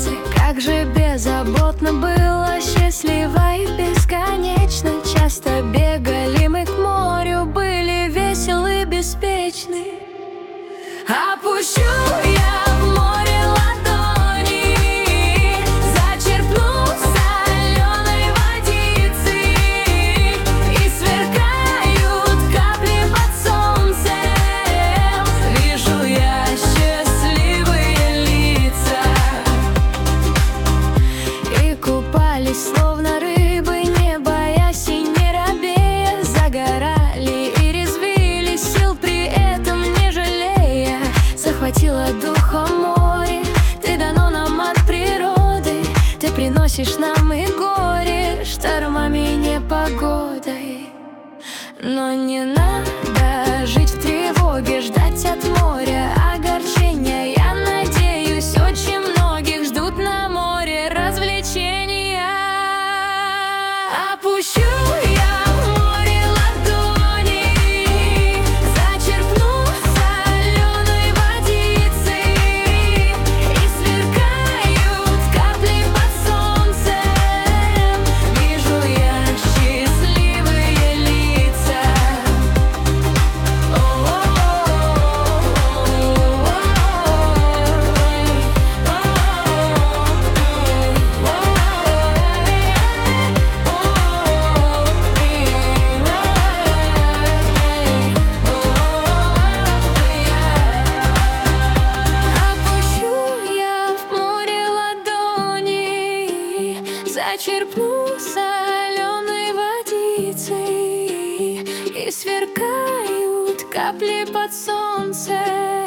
Как же беззаботно было, счастливо и бесконечно. Часто бегали мы к морю, были веселы, беспечны. Опущу я в море ладони, зачерпну соленой водицы, и сверкают капли под солнцем. Вижу я счастливые лица, и купались словно рыбы, не боясь и не робея. Загорали и резвились, сил при этом не жалея. Захватило духом море, ты дано нам от природы. Ты приносишь нам и горе, штормами и непогодой. Но не надо жить в тревоге, ждать от моря огорчения. Я надеюсь, очень многих ждут на море развлечения. Опущу я в море ладони, зачерпну соленой водицы, и сверкают капли под солнцем. Вижу я счастливые лица. Опущу я в море ладони, зачерпну соленой водицы, и сверкают капли под солнцем.